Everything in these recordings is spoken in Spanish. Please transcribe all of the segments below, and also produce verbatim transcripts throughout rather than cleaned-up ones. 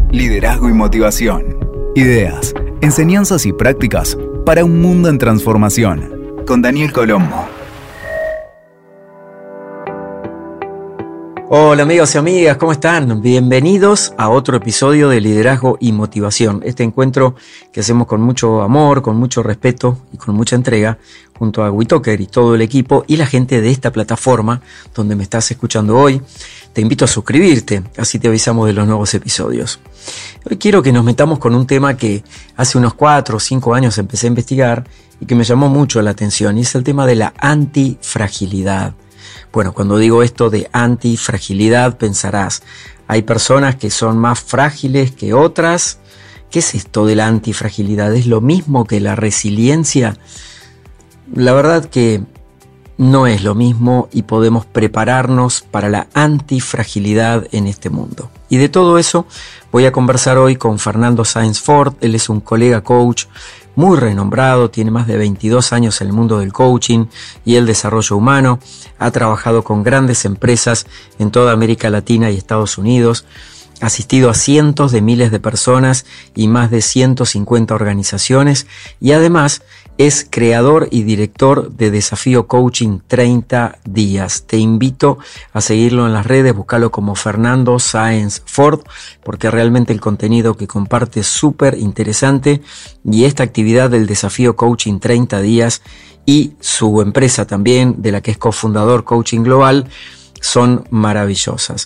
Liderazgo y motivación. Ideas, enseñanzas y prácticas para un mundo en transformación. Con Daniel Colombo. Hola amigos y amigas, ¿cómo están? Bienvenidos a otro episodio de Liderazgo y Motivación. Este encuentro que hacemos con mucho amor, con mucho respeto y con mucha entrega junto a Witoker y todo el equipo y la gente de esta plataforma donde me estás escuchando hoy. Te invito a suscribirte, así te avisamos de los nuevos episodios. Hoy quiero que nos metamos con un tema que hace unos cuatro o cinco años empecé a investigar y que me llamó mucho la atención, y es el tema de la antifragilidad. Bueno, cuando digo esto de antifragilidad pensarás, hay personas que son más frágiles que otras. ¿Qué es esto de la antifragilidad? ¿Es lo mismo que la resiliencia? La verdad que no es lo mismo y podemos prepararnos para la antifragilidad en este mundo. Y de todo eso voy a conversar hoy con Fernando Sáenz Fort. Él es un colega coach muy renombrado, tiene más de veintidós años en el mundo del coaching y el desarrollo humano. Ha trabajado con grandes empresas en toda América Latina y Estados Unidos. Ha asistido a cientos de miles de personas y más de ciento cincuenta organizaciones, y además es creador y director de Desafío Coaching treinta días. Te invito a seguirlo en las redes, búscalo como Fernando Sáenz Fort, porque realmente el contenido que comparte es súper interesante, y esta actividad del Desafío Coaching treinta días y su empresa también, de la que es cofundador Coaching Global, son maravillosas.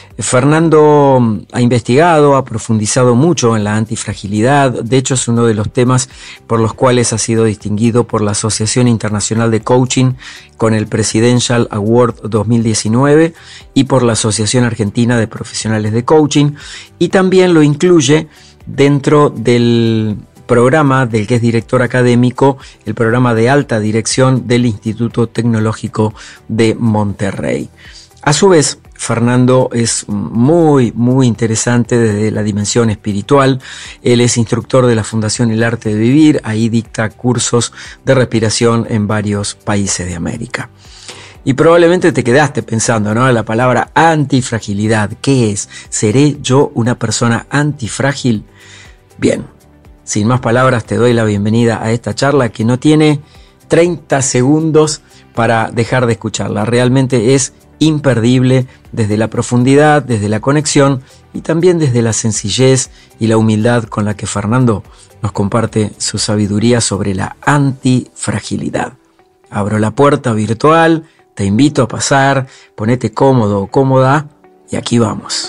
Fernando ha investigado, ha profundizado mucho en la antifragilidad. De hecho, es uno de los temas por los cuales ha sido distinguido por la Asociación Internacional de Coaching con el Presidential Award dos mil diecinueve y por la Asociación Argentina de Profesionales de Coaching, y también lo incluye dentro del programa del que es director académico, el programa de alta dirección del Instituto Tecnológico de Monterrey. A su vez, Fernando es muy, muy interesante desde la dimensión espiritual. Él es instructor de la Fundación El Arte de Vivir, ahí dicta cursos de respiración en varios países de América. Y probablemente te quedaste pensando, ¿no? La palabra antifragilidad, ¿qué es? ¿Seré yo una persona antifrágil? Bien, sin más palabras te doy la bienvenida a esta charla que no tiene treinta segundos para dejar de escucharla. Realmente es imperdible desde la profundidad, desde la conexión y también desde la sencillez y la humildad con la que Fernando nos comparte su sabiduría sobre la antifragilidad. Abro la puerta virtual, te invito a pasar, ponete cómodo o cómoda y aquí vamos.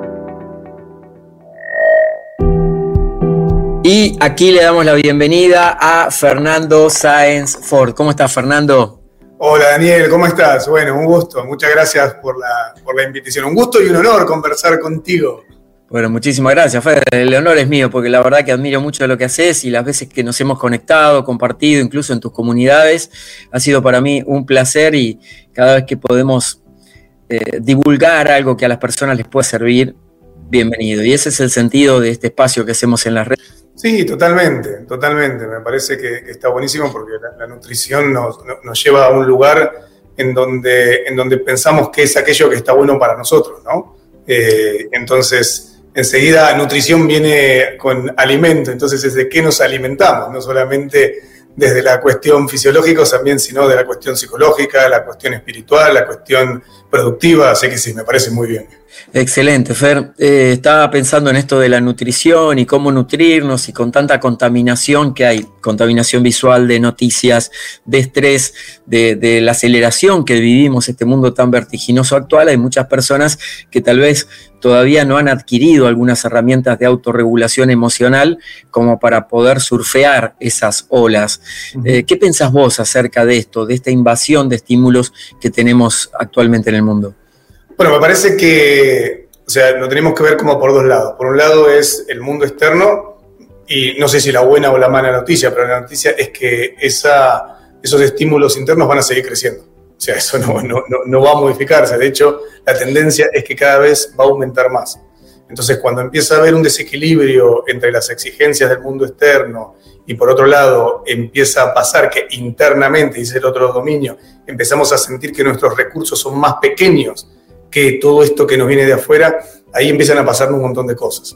Y aquí le damos la bienvenida a Fernando Sáenz Fort. ¿Cómo estás, Fernando? Hola Daniel, ¿cómo estás? Bueno, un gusto, muchas gracias por la, por la invitación. Un gusto y un honor conversar contigo. Bueno, muchísimas gracias, Fer. El honor es mío, porque la verdad que admiro mucho lo que haces y las veces que nos hemos conectado, compartido, incluso en tus comunidades, ha sido para mí un placer, y cada vez que podemos eh, divulgar algo que a las personas les pueda servir, bienvenido. Y ese es el sentido de este espacio que hacemos en las redes. Sí, totalmente, totalmente. Me parece que, que está buenísimo porque la, la nutrición nos, nos lleva a un lugar en donde, en donde pensamos que es aquello que está bueno para nosotros, ¿no? Eh, entonces, enseguida nutrición viene con alimento, entonces es de qué nos alimentamos, no solamente desde la cuestión fisiológica también, sino de la cuestión psicológica, la cuestión espiritual, la cuestión productiva, así que sí, me parece muy bien. Excelente, Fer. Eh, estaba pensando en esto de la nutrición y cómo nutrirnos, y con tanta contaminación que hay, contaminación visual, de noticias, de estrés, de, de la aceleración que vivimos, este mundo tan vertiginoso actual, hay muchas personas que tal vez todavía no han adquirido algunas herramientas de autorregulación emocional como para poder surfear esas olas. Uh-huh. Eh, ¿Qué pensás vos acerca de esto, de esta invasión de estímulos que tenemos actualmente en el mundo? Bueno, me parece que, o sea, lo tenemos que ver como por dos lados. Por un lado es el mundo externo, y no sé si la buena o la mala noticia, pero la noticia es que esa, esos estímulos internos van a seguir creciendo. O sea, eso no, no, no, no va a modificarse. De hecho, la tendencia es que cada vez va a aumentar más. Entonces, cuando empieza a haber un desequilibrio entre las exigencias del mundo externo y, por otro lado, empieza a pasar que internamente, dice el otro dominio, empezamos a sentir que nuestros recursos son más pequeños que todo esto que nos viene de afuera, ahí empiezan a pasar un montón de cosas.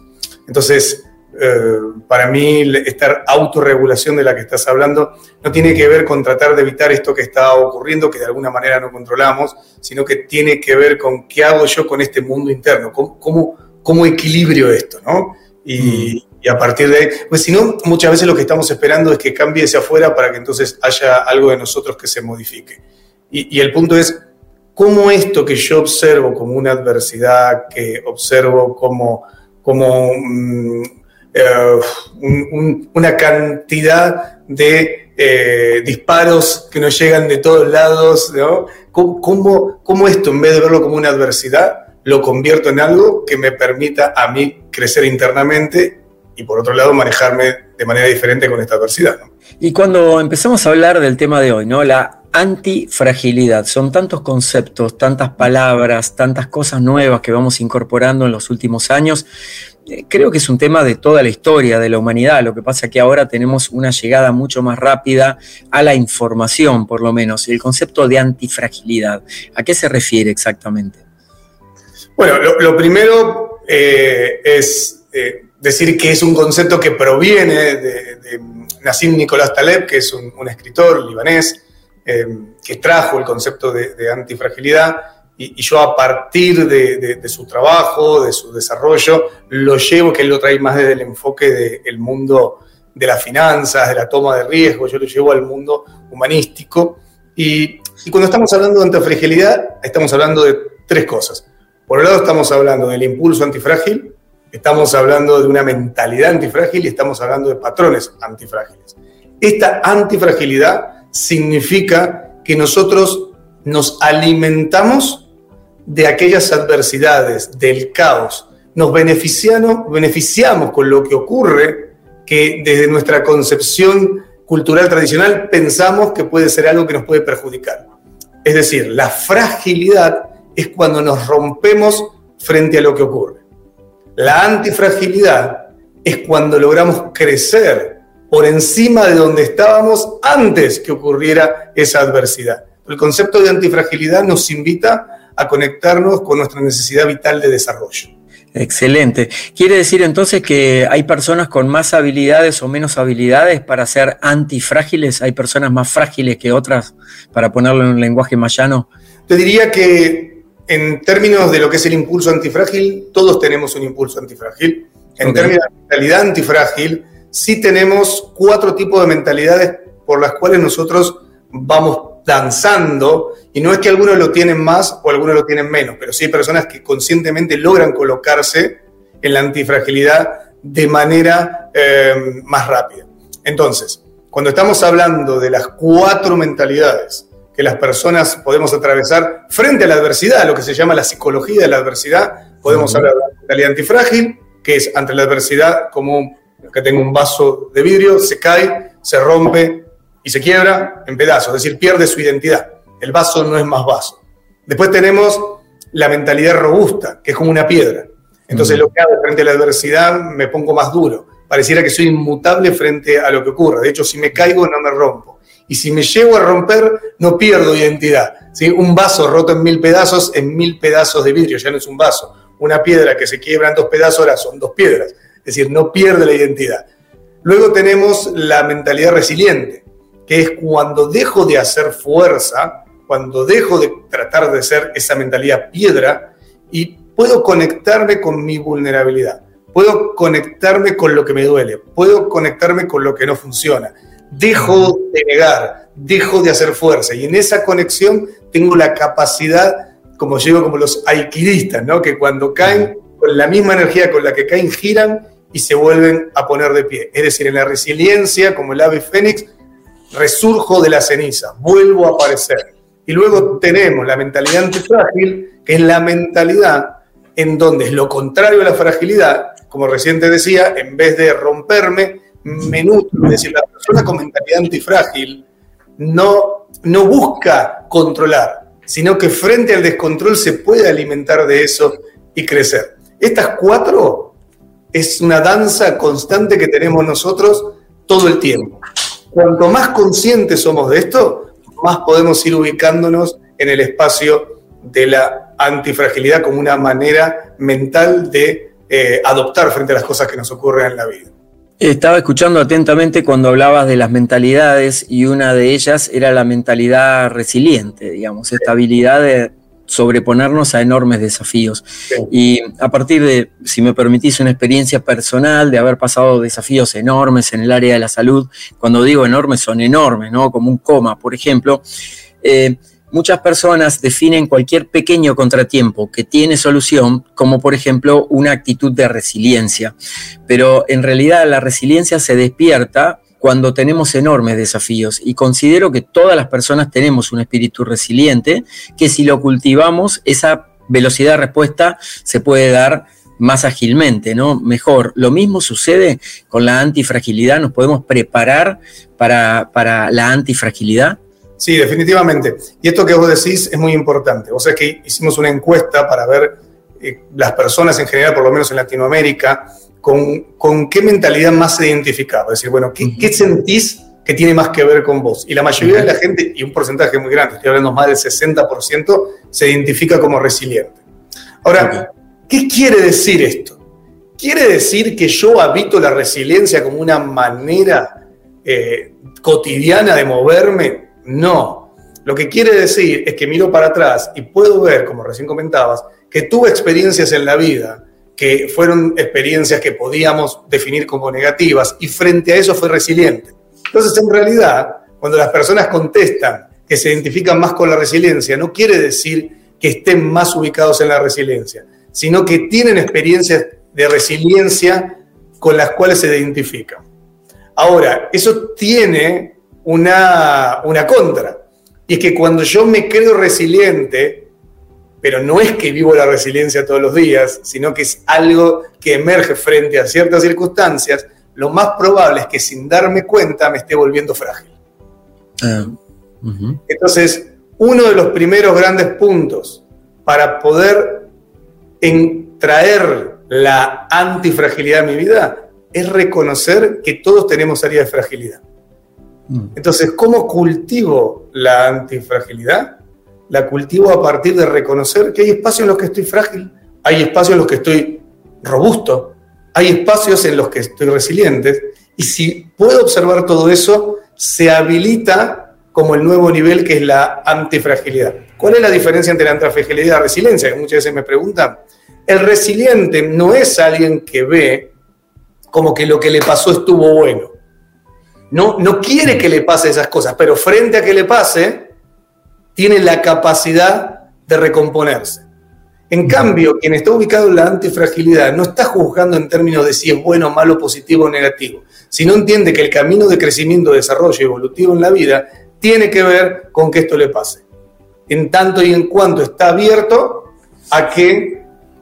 Entonces, eh, para mí, esta autorregulación de la que estás hablando no tiene que ver con tratar de evitar esto que está ocurriendo, que de alguna manera no controlamos, sino que tiene que ver con qué hago yo con este mundo interno, cómo, cómo, cómo equilibrio esto, ¿no? Y, mm. y a partir de ahí, pues si no, muchas veces lo que estamos esperando es que cambie hacia afuera para que entonces haya algo de nosotros que se modifique. Y, y el punto es, ¿cómo esto que yo observo como una adversidad, que observo como, como um, uh, un, un, una cantidad de eh, disparos que nos llegan de todos lados, ¿no? ¿Cómo, cómo, cómo esto, en vez de verlo como una adversidad, lo convierto en algo que me permita a mí crecer internamente y, por otro lado, manejarme de manera diferente con esta adversidad, ¿no? Y cuando empezamos a hablar del tema de hoy, ¿no? La antifragilidad, son tantos conceptos, tantas palabras, tantas cosas nuevas que vamos incorporando en los últimos años. Eh, creo que es un tema de toda la historia de la humanidad. Lo que pasa es que ahora tenemos una llegada mucho más rápida a la información, por lo menos. El concepto de antifragilidad, ¿a qué se refiere exactamente? Bueno, lo, lo primero eh, es eh, decir que es un concepto que proviene de, de Nassim Nicolás Taleb, que es un, un escritor libanés, eh, que trajo el concepto de, de antifragilidad, y, y yo a partir de, de, de su trabajo, de su desarrollo, lo llevo, que él lo trae más desde el enfoque del mundo de las finanzas, de la toma de riesgo, yo lo llevo al mundo humanístico. Y, y cuando estamos hablando de antifragilidad, estamos hablando de tres cosas. Por un lado estamos hablando del impulso antifrágil, estamos hablando de una mentalidad antifrágil y estamos hablando de patrones antifrágiles. Esta antifragilidad significa que nosotros nos alimentamos de aquellas adversidades, del caos. Nos beneficiamos, beneficiamos con lo que ocurre, que desde nuestra concepción cultural tradicional pensamos que puede ser algo que nos puede perjudicar. Es decir, la fragilidad es cuando nos rompemos frente a lo que ocurre. La antifragilidad es cuando logramos crecer por encima de donde estábamos antes que ocurriera esa adversidad. El concepto de antifragilidad nos invita a conectarnos con nuestra necesidad vital de desarrollo. Excelente. ¿Quiere decir entonces que hay personas con más habilidades o menos habilidades para ser antifrágiles? ¿Hay personas más frágiles que otras, para ponerlo en un lenguaje más llano? Te diría que en términos de lo que es el impulso antifrágil, todos tenemos un impulso antifrágil. En okay. términos de mentalidad antifrágil, sí tenemos cuatro tipos de mentalidades por las cuales nosotros vamos danzando, y no es que algunos lo tienen más o algunos lo tienen menos, pero sí hay personas que conscientemente logran colocarse en la antifragilidad de manera eh, más rápida. Entonces, cuando estamos hablando de las cuatro mentalidades que las personas podemos atravesar frente a la adversidad, lo que se llama la psicología de la adversidad, podemos uh-huh. hablar de la mentalidad antifrágil, que es ante la adversidad como que tengo un vaso de vidrio, se cae, se rompe y se quiebra en pedazos, es decir, pierde su identidad. El vaso no es más vaso. Después tenemos la mentalidad robusta, que es como una piedra. Entonces uh-huh. lo que hago frente a la adversidad, me pongo más duro. Pareciera que soy inmutable frente a lo que ocurra. De hecho, si me caigo, no me rompo. Y si me llego a romper, no pierdo identidad, ¿sí? Un vaso roto en mil pedazos, en mil pedazos de vidrio, ya no es un vaso. Una piedra que se quiebra en dos pedazos, ahora son dos piedras. Es decir, no pierde la identidad. Luego tenemos la mentalidad resiliente, que es cuando dejo de hacer fuerza, cuando dejo de tratar de ser esa mentalidad piedra y puedo conectarme con mi vulnerabilidad, puedo conectarme con lo que me duele, puedo conectarme con lo que no funciona, dejo de negar, dejo de hacer fuerza y en esa conexión tengo la capacidad, como yo digo, como los aikidistas, ¿no? Que cuando caen, con la misma energía con la que caen, giran y se vuelven a poner de pie. Es decir, en la resiliencia, como el ave fénix, resurjo de la ceniza, vuelvo a aparecer. Y luego tenemos la mentalidad antifrágil, que es la mentalidad en donde es lo contrario a la fragilidad, como recién te decía, en vez de romperme, me nutro. Es decir, la persona con mentalidad antifrágil no, no busca controlar, sino que frente al descontrol se puede alimentar de eso y crecer. Estas cuatro es una danza constante que tenemos nosotros todo el tiempo. Cuanto más conscientes somos de esto, más podemos ir ubicándonos en el espacio de la antifragilidad como una manera mental de eh, adoptar frente a las cosas que nos ocurren en la vida. Estaba escuchando atentamente cuando hablabas de las mentalidades y una de ellas era la mentalidad resiliente, digamos, esta habilidad de sobreponernos a enormes desafíos. Sí. Y a partir de, si me permitís, una experiencia personal de haber pasado desafíos enormes en el área de la salud, cuando digo enormes son enormes, ¿no? Como un coma, por ejemplo, eh, muchas personas definen cualquier pequeño contratiempo que tiene solución como, por ejemplo, una actitud de resiliencia. Pero en realidad la resiliencia se despierta cuando tenemos enormes desafíos, y considero que todas las personas tenemos un espíritu resiliente que, si lo cultivamos, esa velocidad de respuesta se puede dar más ágilmente, ¿no? Mejor. Lo mismo sucede con la antifragilidad. ¿Nos podemos preparar para, para la antifragilidad? Sí, definitivamente. Y esto que vos decís es muy importante. Vos sabés que hicimos una encuesta para ver eh, las personas en general, por lo menos en Latinoamérica, con, con qué mentalidad más se identificaba. Es decir, bueno, ¿qué, uh-huh. ¿qué sentís que tiene más que ver con vos? Y la mayoría uh-huh. de la gente, y un porcentaje muy grande, estoy hablando más del sesenta por ciento, se identifica como resiliente. Ahora, okay. ¿qué quiere decir esto? ¿Quiere decir que yo habito la resiliencia como una manera eh, cotidiana de moverme? No. Lo que quiere decir es que miro para atrás y puedo ver, como recién comentabas, que tuve experiencias en la vida que fueron experiencias que podíamos definir como negativas, y frente a eso fue resiliente. Entonces, en realidad, cuando las personas contestan que se identifican más con la resiliencia, no quiere decir que estén más ubicados en la resiliencia, sino que tienen experiencias de resiliencia con las cuales se identifican. Ahora, eso tiene una, una contra, y es que cuando yo me creo resiliente, pero no es que vivo la resiliencia todos los días, sino que es algo que emerge frente a ciertas circunstancias, lo más probable es que sin darme cuenta me esté volviendo frágil. Uh, uh-huh. Entonces, uno de los primeros grandes puntos para poder en, traer la antifragilidad a mi vida es reconocer que todos tenemos áreas de fragilidad. Uh. Entonces, ¿cómo cultivo la antifragilidad? La cultivo a partir de reconocer que hay espacios en los que estoy frágil, hay espacios en los que estoy robusto, hay espacios en los que estoy resiliente, y si puedo observar todo eso, se habilita como el nuevo nivel, que es la antifragilidad. ¿Cuál es la diferencia entre la antifragilidad y la resiliencia? Que muchas veces me preguntan. El resiliente no es alguien que ve como que lo que le pasó estuvo bueno. No, no quiere que le pase esas cosas, pero frente a que le pase, tiene la capacidad de recomponerse. En cambio, quien está ubicado en la antifragilidad no está juzgando en términos de si es bueno, malo, positivo o negativo, sino entiende que el camino de crecimiento, desarrollo evolutivo en la vida tiene que ver con que esto le pase. En tanto y en cuanto está abierto a que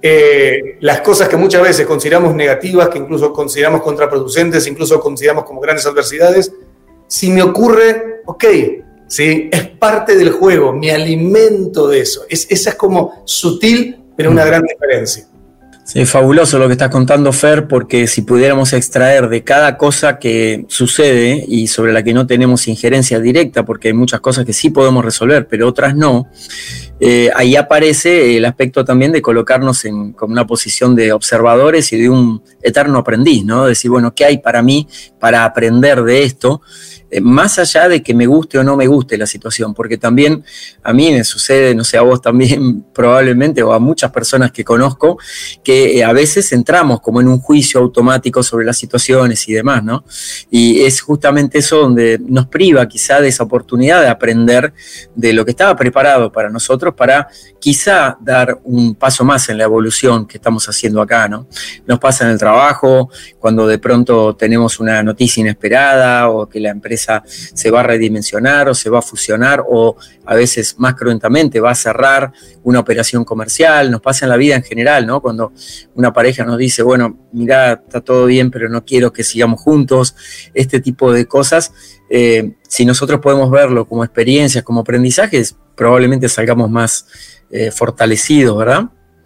eh, las cosas que muchas veces consideramos negativas, que incluso consideramos contraproducentes, incluso consideramos como grandes adversidades, si me ocurre, ok, ¿sí? Es parte del juego, me alimento de eso. Es, esa es como sutil, pero una gran diferencia. Sí, fabuloso lo que estás contando, Fer, porque si pudiéramos extraer de cada cosa que sucede y sobre la que no tenemos injerencia directa, porque hay muchas cosas que sí podemos resolver, pero otras no, eh, ahí aparece el aspecto también de colocarnos en como una posición de observadores y de un eterno aprendiz, ¿no? Decir, bueno, ¿qué hay para mí para aprender de esto? Eh, más allá de que me guste o no me guste la situación, porque también a mí me sucede, no sé, a vos también probablemente, o a muchas personas que conozco, que eh, a veces entramos como en un juicio automático sobre las situaciones y demás, ¿no? Y es justamente eso donde nos priva quizá de esa oportunidad de aprender de lo que estaba preparado para nosotros, para quizá dar un paso más en la evolución que estamos haciendo acá, ¿no? Nos pasa en el trabajo, cuando de pronto tenemos una noticia inesperada, o que la empresa se va a redimensionar o se va a fusionar, o a veces más cruentamente va a cerrar una operación comercial. Nos pasa en la vida en general, ¿no? Cuando una pareja nos dice, bueno, mirá, está todo bien, pero no quiero que sigamos juntos, este tipo de cosas, eh, si nosotros podemos verlo como experiencias, como aprendizajes, probablemente salgamos más eh, fortalecidos, ¿verdad?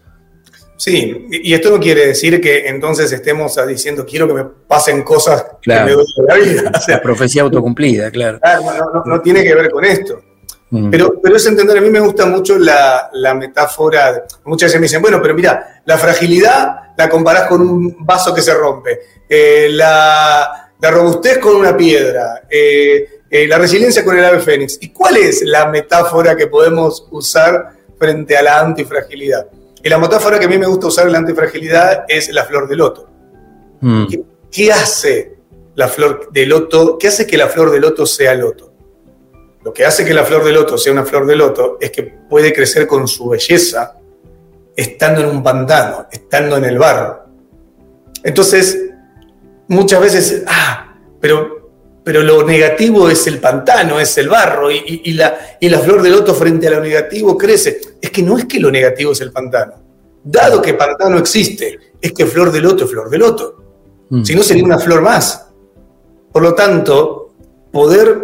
Sí, y esto no quiere decir que entonces estemos diciendo quiero que me pasen cosas claro. que me duelen la vida. O sea, la profecía autocumplida, claro. No, no, no tiene que ver con esto. Mm. Pero, pero es entender, a mí me gusta mucho la, la metáfora. Muchas veces me dicen, bueno, pero mira, la fragilidad la comparás con un vaso que se rompe, eh, la, la robustez con una piedra, eh, eh, la resiliencia con el ave fénix. ¿Y cuál es la metáfora que podemos usar frente a la antifragilidad? Y la metáfora que a mí me gusta usar en la antifragilidad es la flor de loto. Mm. ¿Qué, ¿Qué hace la flor de loto? ¿Qué hace que la flor de loto sea loto? Lo que hace que la flor de loto sea una flor de loto es que puede crecer con su belleza estando en un pantano, estando en el barro. Entonces, muchas veces, ah, pero, pero lo negativo es el pantano, es el barro, y, y, y, la, y la flor de loto frente a lo negativo crece. Es que no es que lo negativo es el pantano. Dado que pantano existe, es que flor de loto es flor de loto. Mm. Si no, sería una flor más. Por lo tanto, poder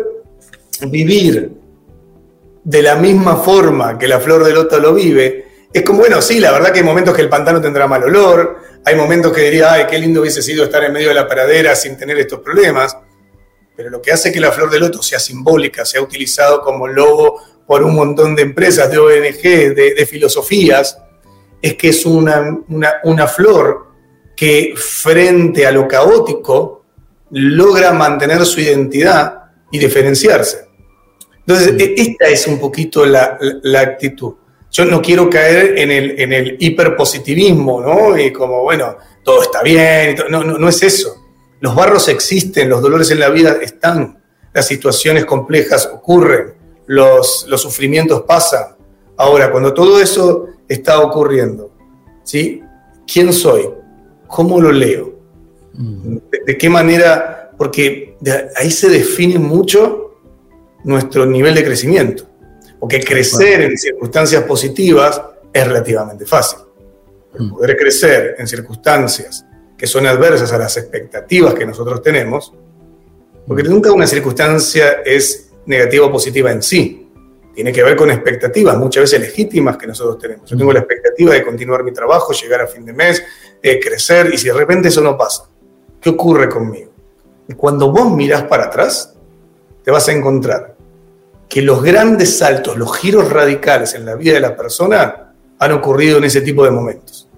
vivir de la misma forma que la flor de loto lo vive, es como, bueno, sí, la verdad que hay momentos que el pantano tendrá mal olor, hay momentos que diría, ay, qué lindo hubiese sido estar en medio de la pradera sin tener estos problemas, pero lo que hace que la flor de loto sea simbólica, sea utilizado como logo por un montón de empresas, de O N G, de, de filosofías, es que es una, una, una flor que frente a lo caótico logra mantener su identidad y diferenciarse. Entonces, esta es un poquito la, la, la actitud. Yo no quiero caer en el, en el hiperpositivismo, ¿no? Y como, bueno, todo está bien. No, no, no es eso. Los barros existen, los dolores en la vida están, las situaciones complejas ocurren, los, los sufrimientos pasan. Ahora, cuando todo eso está ocurriendo, ¿sí? ¿Quién soy? ¿Cómo lo leo? ¿De, de qué manera? Porque de ahí se define mucho nuestro nivel de crecimiento. Porque crecer en circunstancias positivas es relativamente fácil. Pero poder crecer en circunstancias que son adversas a las expectativas que nosotros tenemos, porque nunca una circunstancia es negativa o positiva en sí. Tiene que ver con expectativas, muchas veces legítimas, que nosotros tenemos. Yo tengo la expectativa de continuar mi trabajo, llegar a fin de mes, eh, crecer, y si de repente eso no pasa, ¿qué ocurre conmigo? Y cuando vos mirás para atrás, te vas a encontrar que los grandes saltos, los giros radicales en la vida de la persona han ocurrido en ese tipo de momentos.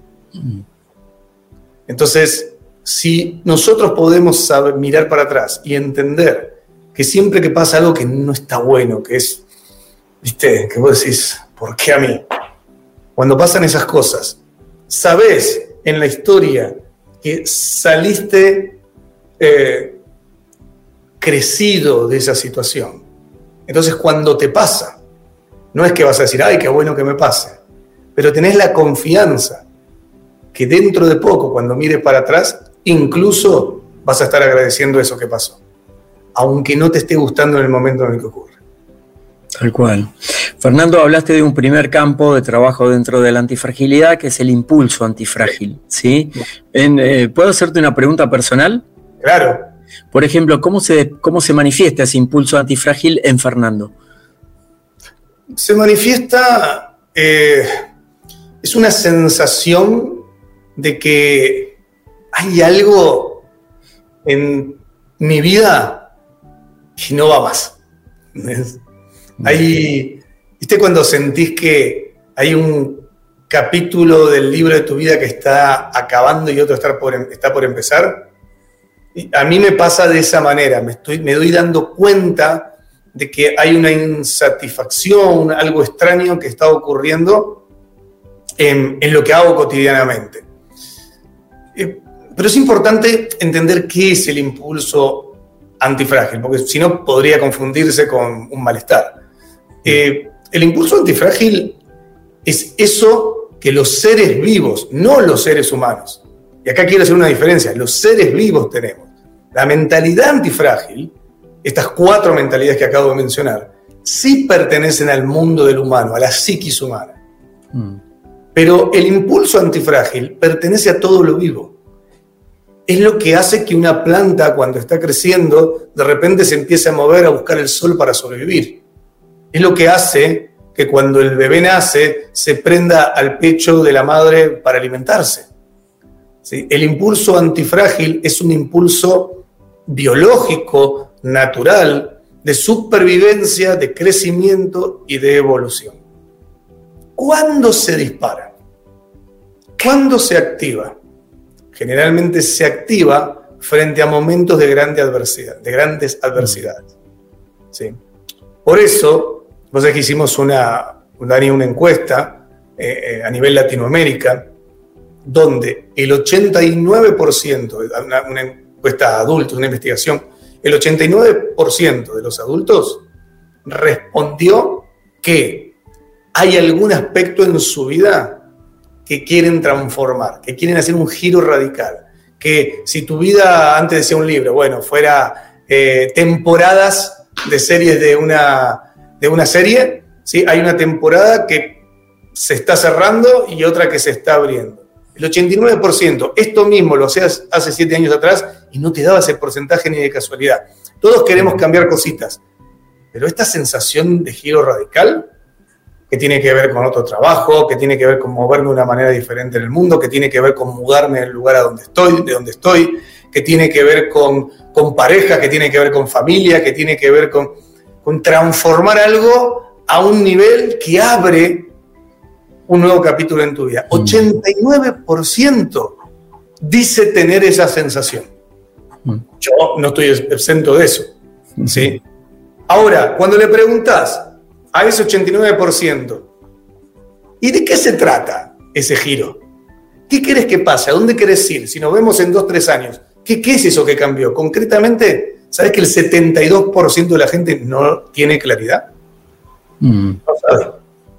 Entonces, si nosotros podemos saber, mirar para atrás y entender que siempre que pasa algo que no está bueno, que es, viste, que vos decís, ¿por qué a mí? Cuando pasan esas cosas, sabés en la historia que saliste eh, crecido de esa situación. Entonces, cuando te pasa, no es que vas a decir, ay, qué bueno que me pase, pero tenés la confianza que dentro de poco, cuando mires para atrás, incluso vas a estar agradeciendo eso que pasó, aunque no te esté gustando en el momento en el que ocurre. Tal cual. Fernando, hablaste de un primer campo de trabajo dentro de la antifragilidad, que es el impulso antifrágil, ¿sí? En, eh, ¿Puedo hacerte una pregunta personal? Claro. Por ejemplo, ¿cómo se, cómo se manifiesta ese impulso antifrágil en Fernando? Se manifiesta, eh, es una sensación de que hay algo en mi vida que no va más. ¿Ves? Hay, ¿viste cuando sentís que hay un capítulo del libro de tu vida que está acabando y otro está por, está por empezar? A mí me pasa de esa manera, me, estoy, me doy dando cuenta de que hay una insatisfacción, algo extraño que está ocurriendo en, en lo que hago cotidianamente. Eh, pero es importante entender qué es el impulso antifrágil, porque si no podría confundirse con un malestar. Eh, el impulso antifrágil es eso que los seres vivos, no los seres humanos, y acá quiero hacer una diferencia, los seres vivos tenemos. La mentalidad antifrágil, estas cuatro mentalidades que acabo de mencionar, sí pertenecen al mundo del humano, a la psiquis humana. Mm. Pero el impulso antifrágil pertenece a todo lo vivo. Es lo que hace que una planta, cuando está creciendo, de repente se empiece a mover a buscar el sol para sobrevivir. Es lo que hace que cuando el bebé nace, se prenda al pecho de la madre para alimentarse. ¿Sí? El impulso antifrágil es un impulso biológico, natural, de supervivencia, de crecimiento y de evolución. ¿Cuándo se dispara? ¿Cuándo se activa? Generalmente se activa frente a momentos de grande adversidad, de grandes adversidades. ¿Sí? Por eso, vos sabés que hicimos una, una encuesta eh, a nivel Latinoamérica, donde el ochenta y nueve por ciento, una, una encuesta a adultos, una investigación, el ochenta y nueve por ciento de los adultos respondió que hay algún aspecto en su vida que quieren transformar, que quieren hacer un giro radical. Que si tu vida, antes decía un libro, bueno, fuera eh, temporadas de series de una, de una serie, ¿sí? Hay una temporada que se está cerrando y otra que se está abriendo. El ochenta y nueve por ciento, esto mismo lo hacías hace siete años atrás y no te daba ese porcentaje ni de casualidad. Todos queremos cambiar cositas, pero esta sensación de giro radical, que tiene que ver con otro trabajo, que tiene que ver con moverme de una manera diferente en el mundo, que tiene que ver con mudarme del lugar a donde estoy, de donde estoy, que tiene que ver con, con pareja, que tiene que ver con familia, que tiene que ver con, con transformar algo a un nivel que abre un nuevo capítulo en tu vida. ochenta y nueve por ciento dice tener esa sensación. Yo no estoy exento de eso, ¿sí? Ahora, cuando le preguntás a ese ochenta y nueve por ciento, ¿y de qué se trata ese giro? ¿Qué querés que pase? ¿A dónde querés ir? Si nos vemos en dos, tres años, ¿qué, qué es eso que cambió? Concretamente, ¿sabes que el setenta y dos por ciento de la gente no tiene claridad? Mm. No sabe.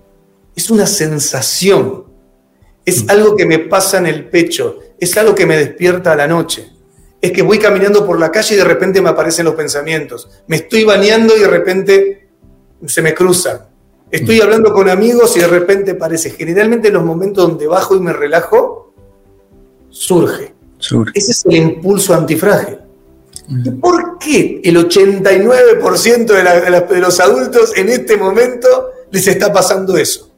Es una sensación, es mm. algo que me pasa en el pecho, es algo que me despierta a la noche. Es que voy caminando por la calle y de repente me aparecen los pensamientos. Me estoy bañando y de repente se me cruzan. Estoy hablando con amigos y de repente aparece. Generalmente en los momentos donde bajo y me relajo, surge. surge. Ese es el impulso antifrágil. Mm. ¿Y por qué el ochenta y nueve por ciento de, la, de, la, de los adultos en este momento les está pasando eso?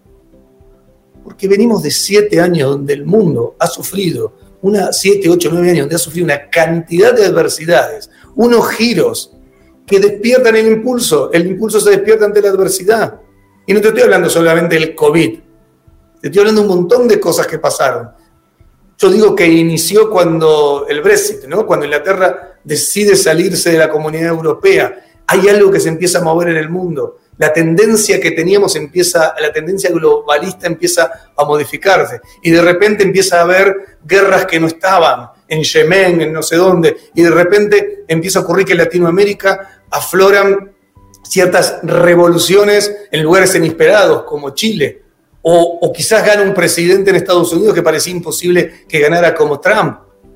Porque venimos de siete años donde el mundo ha sufrido, una siete, ocho, nueve años donde ha sufrido una cantidad de adversidades, unos giros que despiertan el impulso. El impulso se despierta ante la adversidad. Y no te estoy hablando solamente del COVID. Te estoy hablando de un montón de cosas que pasaron. Yo digo que inició cuando el Brexit, ¿no? Cuando Inglaterra decide salirse de la Comunidad Europea. Hay algo que se empieza a mover en el mundo. La tendencia que teníamos empieza, la tendencia globalista empieza a modificarse. Y de repente empieza a haber guerras que no estaban, en Yemen, en no sé dónde. Y de repente empieza a ocurrir que en Latinoamérica afloran ciertas revoluciones en lugares inesperados, como Chile. O, o quizás gana un presidente en Estados Unidos que parecía imposible que ganara como Trump.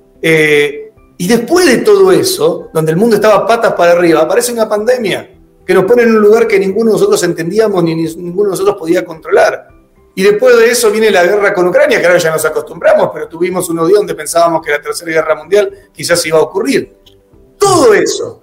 Eh, y después de todo eso, donde el mundo estaba patas para arriba, aparece una pandemia que nos pone en un lugar que ninguno de nosotros entendíamos ni ninguno de nosotros podía controlar. Y después de eso viene la guerra con Ucrania, que ahora ya nos acostumbramos, pero tuvimos unos días donde pensábamos que la Tercera Guerra Mundial quizás iba a ocurrir. Todo eso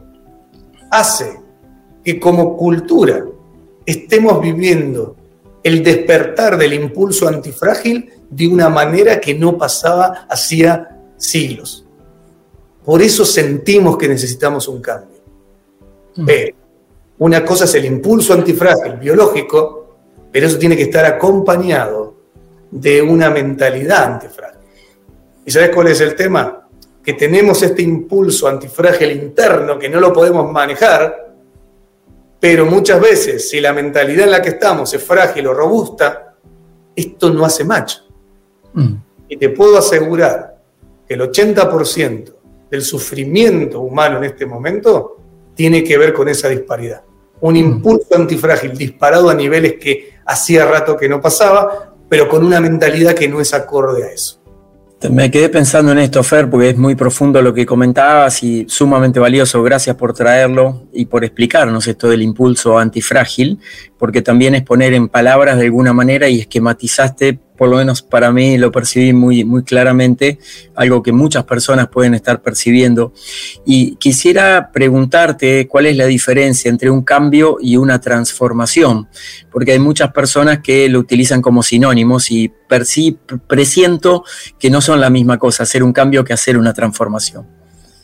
hace que como cultura estemos viviendo el despertar del impulso antifrágil de una manera que no pasaba hacía siglos. Por eso sentimos que necesitamos un cambio. Mm. Pero una cosa es el impulso antifrágil biológico, pero eso tiene que estar acompañado de una mentalidad antifrágil. ¿Y sabes cuál es el tema? Que tenemos este impulso antifrágil interno que no lo podemos manejar, pero muchas veces, si la mentalidad en la que estamos es frágil o robusta, esto no hace match. Mm. Y te puedo asegurar que el ochenta por ciento del sufrimiento humano en este momento tiene que ver con esa disparidad. Un impulso antifrágil disparado a niveles que hacía rato que no pasaba, pero con una mentalidad que no es acorde a eso. Me quedé pensando en esto, Fer, porque es muy profundo lo que comentabas y sumamente valioso. Gracias por traerlo y por explicarnos esto del impulso antifrágil, porque también es poner en palabras de alguna manera y esquematizaste, por lo menos para mí lo percibí muy, muy claramente, algo que muchas personas pueden estar percibiendo. Y quisiera preguntarte cuál es la diferencia entre un cambio y una transformación, porque hay muchas personas que lo utilizan como sinónimos y perci- presiento que no son la misma cosa, hacer un cambio que hacer una transformación.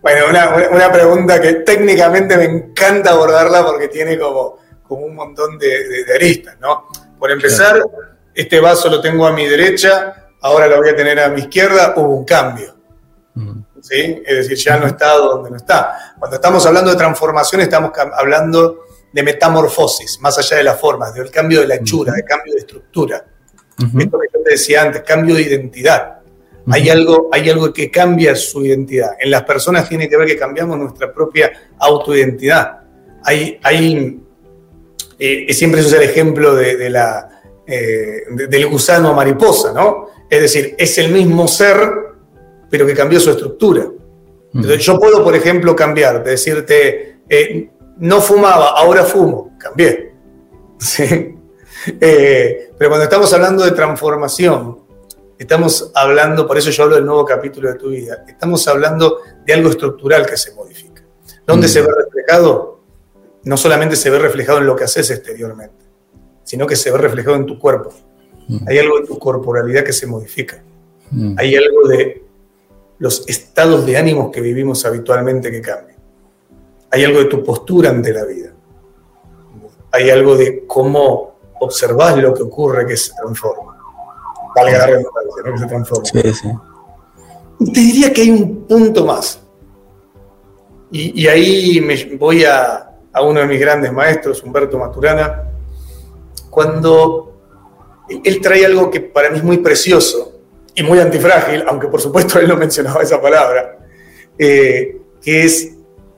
Bueno, una, una pregunta que técnicamente me encanta abordarla porque tiene como, como un montón de, de, de aristas, ¿no? Por empezar, claro. Este vaso lo tengo a mi derecha, ahora lo voy a tener a mi izquierda, hubo un cambio. Mm. ¿Sí? Es decir, ya no está donde no está. Cuando estamos hablando de transformación, estamos hablando de metamorfosis, más allá de las formas, del cambio de la hechura, uh-huh. de cambio de estructura. Uh-huh. Esto que yo te decía antes, cambio de identidad. Uh-huh. Hay algo, hay algo que cambia su identidad. En las personas tiene que ver que cambiamos nuestra propia autoidentidad. Hay, hay eh, siempre se usa el ejemplo de, de la, eh, de, del gusano mariposa, ¿no? Es decir, es el mismo ser, pero que cambió su estructura. Entonces, yo puedo, por ejemplo, cambiar, de decirte, eh, no fumaba, ahora fumo, cambié. ¿Sí? Eh, pero cuando estamos hablando de transformación, estamos hablando, por eso yo hablo del nuevo capítulo de tu vida, estamos hablando de algo estructural que se modifica. ¿Dónde mm. se ve reflejado? No solamente se ve reflejado en lo que haces exteriormente, sino que se ve reflejado en tu cuerpo. Mm. Hay algo de tu corporalidad que se modifica. Mm. Hay algo de los estados de ánimos que vivimos habitualmente que cambian. Hay algo de tu postura ante la vida. Hay algo de cómo observás lo que ocurre que se transforma. Valga la redundancia, ¿no? Que se transforma. Sí, sí. Y te diría que hay un punto más. Y, y ahí me voy a, a uno de mis grandes maestros, Humberto Maturana, cuando él trae algo que para mí es muy precioso y muy antifrágil, aunque por supuesto él no mencionaba esa palabra, eh, que es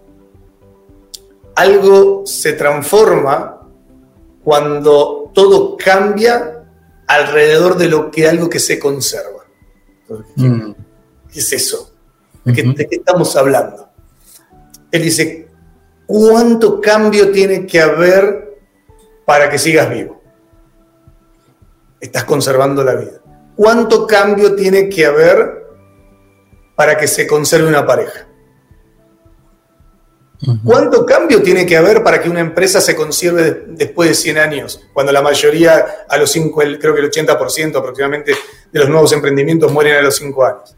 algo se transforma cuando todo cambia alrededor de lo que algo que se conserva. ¿Qué, mm. ¿qué es eso? ¿De qué, ¿De qué estamos hablando? Él dice, ¿cuánto cambio tiene que haber para que sigas vivo? Estás conservando la vida. ¿Cuánto cambio tiene que haber para que se conserve una pareja? ¿Cuánto cambio tiene que haber para que una empresa se conserve después de cien años? Cuando la mayoría, a los cinco, creo que el ochenta por ciento aproximadamente de los nuevos emprendimientos mueren a los cinco años.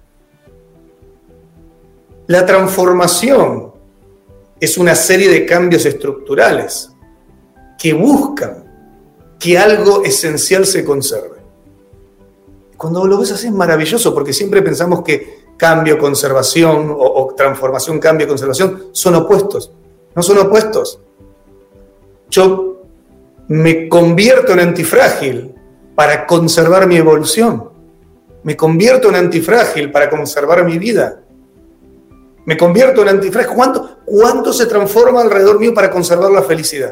La transformación es una serie de cambios estructurales que buscan que algo esencial se conserve. Cuando lo ves así es maravilloso, porque siempre pensamos que cambio, conservación, o, o transformación, cambio, conservación, son opuestos. No son opuestos. Yo me convierto en antifrágil para conservar mi evolución. Me convierto en antifrágil para conservar mi vida. Me convierto en antifrágil. ¿Cuánto, cuánto se transforma alrededor mío para conservar la felicidad?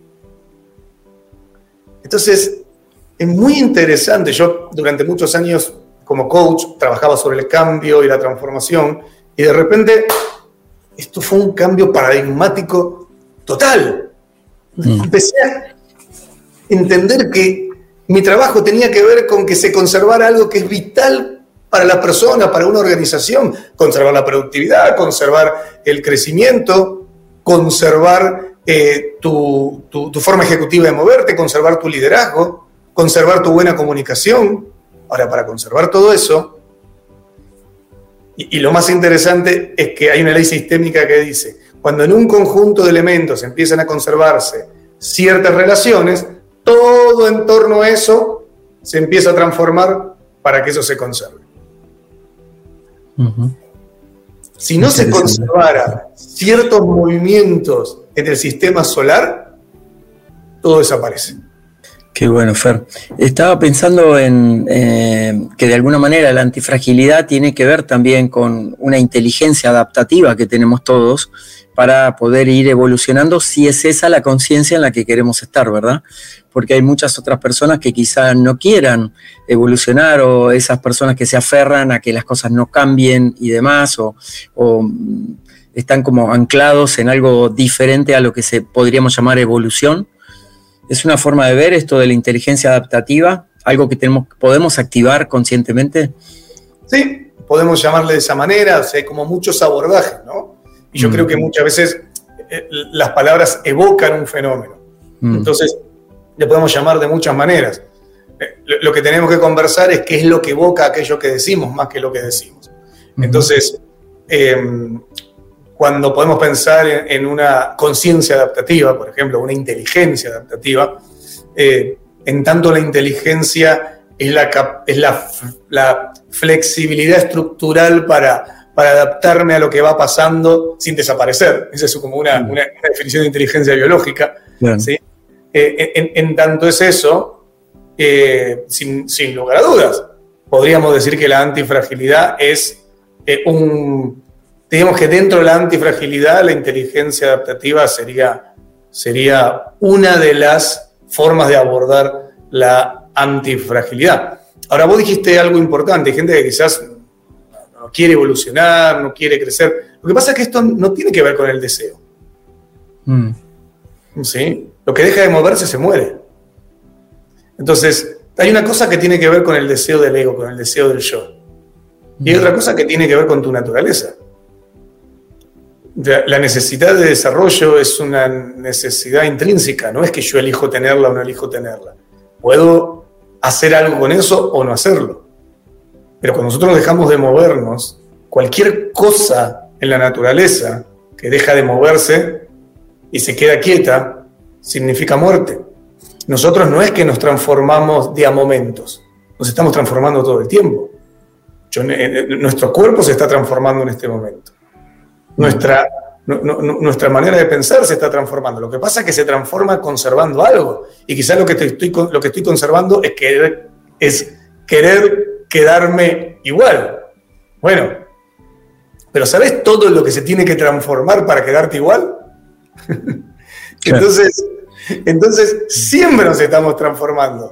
Entonces, es muy interesante. Yo durante muchos años como coach trabajaba sobre el cambio y la transformación y de repente esto fue un cambio paradigmático total. Mm. Empecé a entender que mi trabajo tenía que ver con que se conservara algo que es vital para la persona, para una organización. Conservar la productividad, conservar el crecimiento, conservar eh, tu, tu, tu forma ejecutiva de moverte, conservar tu liderazgo, conservar tu buena comunicación. Ahora, para conservar todo eso, y, y lo más interesante es que hay una ley sistémica que dice, cuando en un conjunto de elementos empiezan a conservarse ciertas relaciones, todo en torno a eso se empieza a transformar para que eso se conserve. Uh-huh. Si no se conservara ciertos movimientos en el sistema solar, todo desaparece. Qué bueno, Fer. Estaba pensando en eh, que de alguna manera la antifragilidad tiene que ver también con una inteligencia adaptativa que tenemos todos para poder ir evolucionando, si es esa la conciencia en la que queremos estar, ¿verdad? Porque hay muchas otras personas que quizás no quieran evolucionar, o esas personas que se aferran a que las cosas no cambien y demás, o, o están como anclados en algo diferente a lo que se podríamos llamar evolución. ¿Es una forma de ver esto de la inteligencia adaptativa? ¿Algo que tenemos, podemos activar conscientemente? Sí, podemos llamarle de esa manera. O sea, hay como muchos abordajes, ¿no? Y yo mm. creo que muchas veces eh, las palabras evocan un fenómeno. Mm. Entonces, le podemos llamar de muchas maneras. Eh, lo, lo que tenemos que conversar es qué es lo que evoca aquello que decimos más que lo que decimos. Mm. Entonces, eh, cuando podemos pensar en, en una conciencia adaptativa, por ejemplo, una inteligencia adaptativa, eh, en tanto la inteligencia es la, es la, la flexibilidad estructural para, para adaptarme a lo que va pasando sin desaparecer. Esa es como una, una, una definición de inteligencia biológica. Bien. ¿Sí? Eh, en, en tanto es eso, eh, sin, sin lugar a dudas, podríamos decir que la antifragilidad es eh, un... Digamos que dentro de la antifragilidad, la inteligencia adaptativa sería, sería una de las formas de abordar la antifragilidad. Ahora, vos dijiste algo importante, hay gente que quizás no quiere evolucionar, no quiere crecer. Lo que pasa es que esto no tiene que ver con el deseo. Mm. ¿Sí? Lo que deja de moverse se muere. Entonces, hay una cosa que tiene que ver con el deseo del ego, con el deseo del yo. Y hay otra cosa que tiene que ver con tu naturaleza. La necesidad de desarrollo es una necesidad intrínseca, no es que yo elijo tenerla o no elijo tenerla. Puedo hacer algo con eso o no hacerlo. Pero cuando nosotros dejamos de movernos, cualquier cosa en la naturaleza que deja de moverse y se queda quieta, significa muerte. Nosotros no es que nos transformamos de a momentos, nos estamos transformando todo el tiempo. Yo, nuestro cuerpo se está transformando en este momento. Nuestra, no, no, nuestra manera de pensar se está transformando. Lo que pasa es que se transforma conservando algo. Y quizás lo que estoy, lo que estoy conservando es querer, es querer quedarme igual. Bueno, pero ¿sabes todo lo que se tiene que transformar para quedarte igual? entonces, entonces, siempre nos estamos transformando.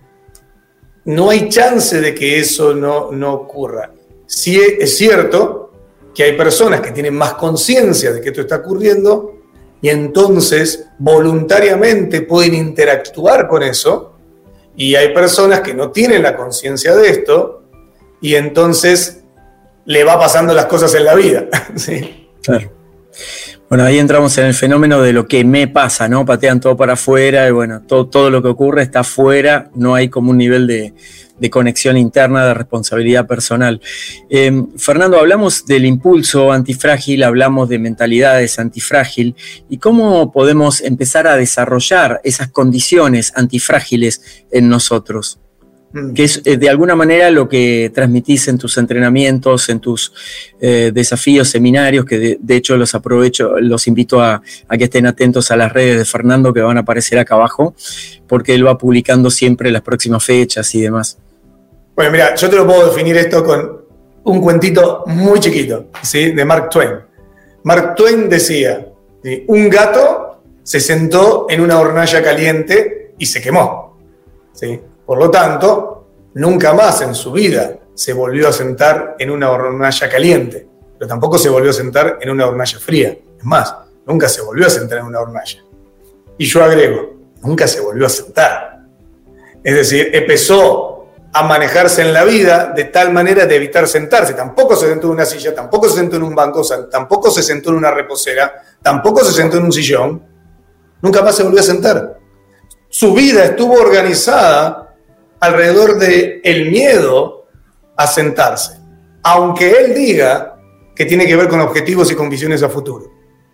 No hay chance de que eso no, no ocurra. Sí es cierto que hay personas que tienen más conciencia de que esto está ocurriendo y entonces voluntariamente pueden interactuar con eso, y hay personas que no tienen la conciencia de esto y entonces le va pasando las cosas en la vida. ¿Sí? Claro. Bueno, ahí entramos en el fenómeno de lo que me pasa, ¿no? Patean todo para afuera y bueno, todo, todo lo que ocurre está afuera, no hay como un nivel de, de conexión interna, de responsabilidad personal. Eh, Fernando, hablamos del impulso antifrágil, hablamos de mentalidades antifrágil y cómo podemos empezar a desarrollar esas condiciones antifrágiles en nosotros. Que es eh, de alguna manera lo que transmitís en tus entrenamientos, en tus eh, desafíos, seminarios, que de, de hecho los aprovecho, los invito a, a que estén atentos a las redes de Fernando que van a aparecer acá abajo, porque él va publicando siempre las próximas fechas y demás. Bueno, mira, yo te lo puedo definir esto con un cuentito muy chiquito, ¿sí? De Mark Twain. Mark Twain decía, ¿sí? Un gato se sentó en una hornalla caliente y se quemó, ¿sí? Por lo tanto, nunca más en su vida se volvió a sentar en una hornalla caliente, pero tampoco se volvió a sentar en una hornalla fría. Es más, nunca se volvió a sentar en una hornalla. Y yo agrego, nunca se volvió a sentar. Es decir, empezó a manejarse en la vida de tal manera de evitar sentarse. Tampoco se sentó en una silla, tampoco se sentó en un banco, tampoco se sentó en una reposera, tampoco se sentó en un sillón. Nunca más se volvió a sentar. Su vida estuvo organizada alrededor del miedo a sentarse, aunque él diga que tiene que ver con objetivos y con visiones a futuro.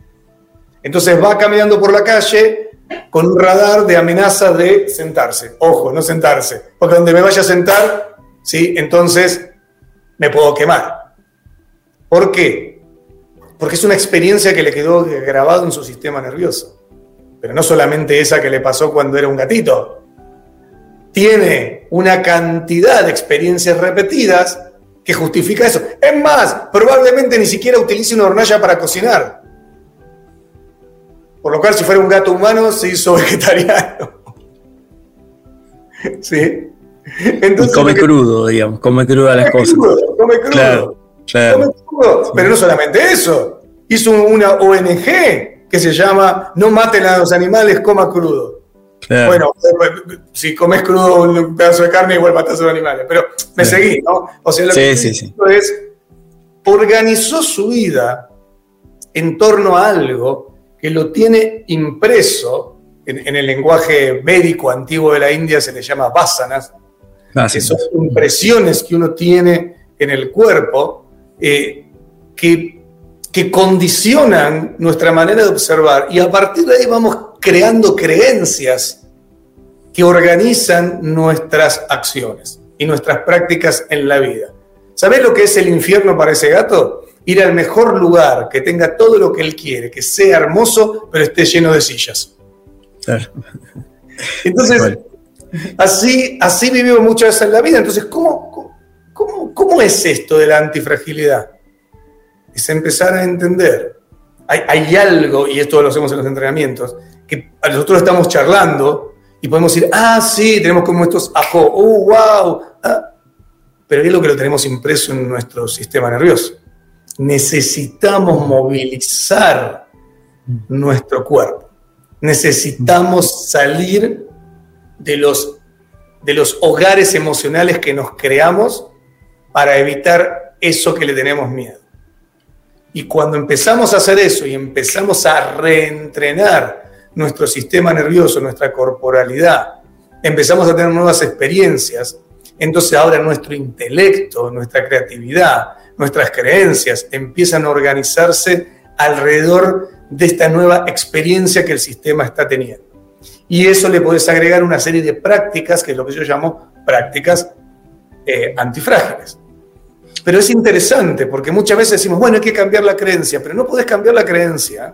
Entonces va caminando por la calle con un radar de amenaza de sentarse. Ojo, no sentarse, porque donde me vaya a sentar, ¿sí? Entonces me puedo quemar. ¿Por qué? Porque es una experiencia que le quedó grabada en su sistema nervioso. Pero no solamente esa que le pasó cuando era un gatito. Tiene una cantidad de experiencias repetidas que justifica eso. Es más, probablemente ni siquiera utilice una hornalla para cocinar. Por lo cual, si fuera un gato humano, se hizo vegetariano. ¿Sí? Entonces, y come que, crudo, digamos, come crudas las cosas. Crudo, come crudo. Claro, claro. Come crudo. Sí. Pero no solamente eso. Hizo una O N G que se llama No maten a los animales, coma crudo. Claro. Bueno, si comes crudo un pedazo de carne, igual matas a los animales. Pero me claro. seguí, ¿no? O sea, lo sí, que sí, sí. es, organizó su vida en torno a algo que lo tiene impreso, en, en el lenguaje védico antiguo de la India se le llama vasanas, ah, que sí, son sí. impresiones que uno tiene en el cuerpo, eh, que que condicionan nuestra manera de observar, y a partir de ahí vamos creando creencias que organizan nuestras acciones y nuestras prácticas en la vida. ¿Sabés lo que es el infierno para ese gato? Ir al mejor lugar, que tenga todo lo que él quiere, que sea hermoso, pero esté lleno de sillas. Claro. Entonces, así, así vivimos muchas veces en la vida. Entonces, ¿cómo, cómo, cómo es esto de la antifragilidad? Es empezar a entender. Hay, hay algo, y esto lo hacemos en los entrenamientos, que nosotros estamos charlando y podemos decir, ah, sí, tenemos como estos ajo, oh, wow. Ah, pero es lo que lo tenemos impreso en nuestro sistema nervioso. Necesitamos movilizar nuestro cuerpo. Necesitamos salir de los, de los hogares emocionales que nos creamos para evitar eso que le tenemos miedo. Y cuando empezamos a hacer eso y empezamos a reentrenar nuestro sistema nervioso, nuestra corporalidad, empezamos a tener nuevas experiencias, entonces ahora nuestro intelecto, nuestra creatividad, nuestras creencias empiezan a organizarse alrededor de esta nueva experiencia que el sistema está teniendo. Y eso le podés agregar una serie de prácticas, que es lo que yo llamo prácticas eh, antifrágiles. Pero es interesante, porque muchas veces decimos, bueno, hay que cambiar la creencia, pero no podés cambiar la creencia.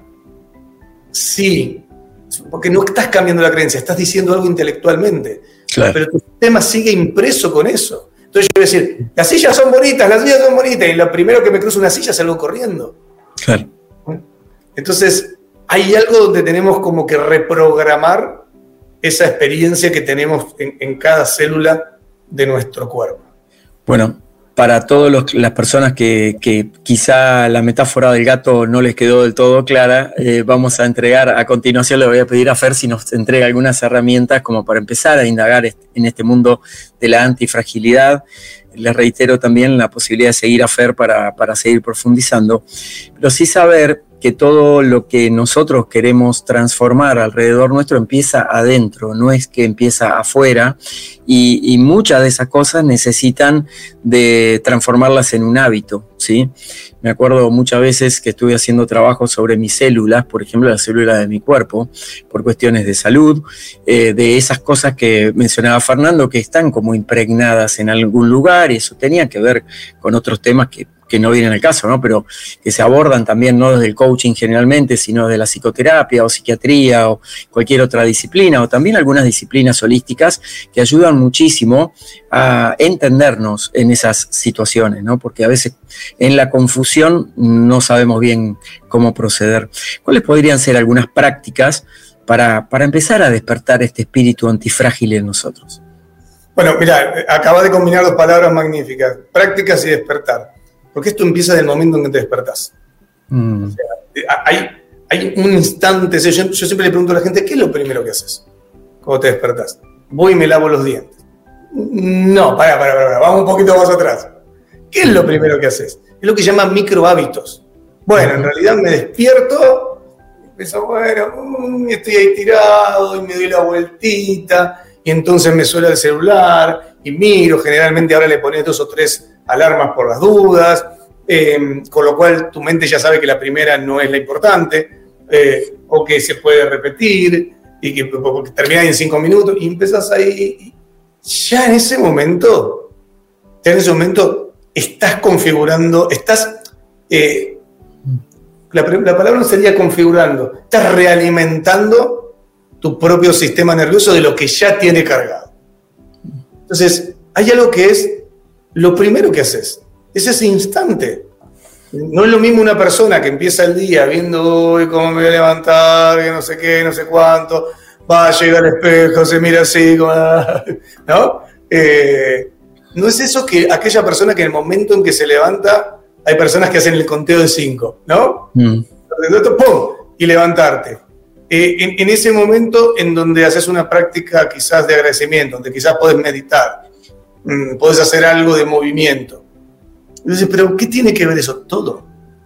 Sí, porque no estás cambiando la creencia, estás diciendo algo intelectualmente. Claro. Pero tu sistema sigue impreso con eso. Entonces yo voy a decir, las sillas son bonitas, las sillas son bonitas, y lo primero que me cruza una silla salgo corriendo. Claro. Entonces, hay algo donde tenemos como que reprogramar esa experiencia que tenemos en, en cada célula de nuestro cuerpo. Bueno, para todas las personas que, que quizá la metáfora del gato no les quedó del todo clara, eh, vamos a entregar, a continuación le voy a pedir a Fer si nos entrega algunas herramientas como para empezar a indagar en este mundo de la antifragilidad. Les reitero también la posibilidad de seguir a Fer para, para seguir profundizando, pero sí saber que todo lo que nosotros queremos transformar alrededor nuestro empieza adentro, no es que empieza afuera, y, y muchas de esas cosas necesitan de transformarlas en un hábito, ¿sí? Me acuerdo muchas veces que estuve haciendo trabajo sobre mis células, por ejemplo, las células de mi cuerpo, por cuestiones de salud, eh, de esas cosas que mencionaba Fernando, que están como impregnadas en algún lugar, y eso tenía que ver con otros temas que que no vienen al caso, ¿no? Pero que se abordan también no desde el coaching generalmente, sino de la psicoterapia o psiquiatría o cualquier otra disciplina, o también algunas disciplinas holísticas que ayudan muchísimo a entendernos en esas situaciones, ¿no? Porque a veces en la confusión no sabemos bien cómo proceder. ¿Cuáles podrían ser algunas prácticas para, para empezar a despertar este espíritu antifrágil en nosotros? Bueno, mira, acabas de combinar dos palabras magníficas, prácticas y despertar. Porque esto empieza del momento en que te despertás. Mm. O sea, hay, hay un instante, yo, yo siempre le pregunto a la gente, ¿qué es lo primero que haces cuando te despertás? Voy y me lavo los dientes. No, para, para, para, vamos un poquito más atrás. ¿Qué es lo primero que haces? Es lo que se llama microhábitos. Bueno, en realidad me despierto, empiezo, bueno, estoy ahí tirado y me doy la vueltita, y entonces me suena el celular y miro, generalmente ahora le pones dos o tres alarmas por las dudas, eh, con lo cual tu mente ya sabe que la primera no es la importante, eh, o que se puede repetir, y que, que termina en cinco minutos, y empezás ahí, ya en ese momento, ya en ese momento estás configurando, estás, eh, la, la palabra no sería configurando, estás realimentando tu propio sistema nervioso de lo que ya tiene cargado. Entonces, hay algo que es lo primero que haces, es ese instante. No es lo mismo una persona que empieza el día viendo uy, cómo me voy a levantar, que no sé qué, no sé cuánto, va, llega al espejo, se mira así, como, ¿no? Eh, no es eso que aquella persona que en el momento en que se levanta, hay personas que hacen el conteo de cinco, ¿no? Mm. ¡Pum! Y levantarte. Eh, en, en ese momento en donde haces una práctica quizás de agradecimiento, donde quizás podés meditar, mmm, podés hacer algo de movimiento. Entonces, ¿pero qué tiene que ver eso? Todo.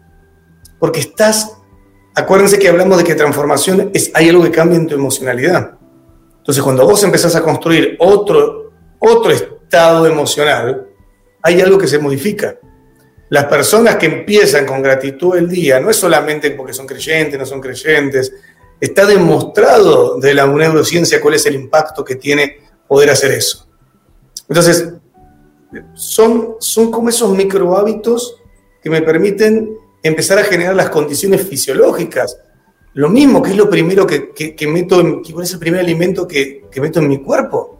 Porque estás, acuérdense que hablamos de que transformación es, hay algo que cambia en tu emocionalidad. Entonces, cuando vos empezás a construir otro, otro estado emocional, hay algo que se modifica. las personas que empiezan con gratitud el día, no es solamente porque son creyentes, no son creyentes, está demostrado de la neurociencia cuál es el impacto que tiene poder hacer eso. Entonces, son, son como esos micro hábitos que me permiten empezar a generar las condiciones fisiológicas. Lo mismo, que es lo primero que, que, que meto, en, ¿cuál es el primer alimento que, que meto en mi cuerpo?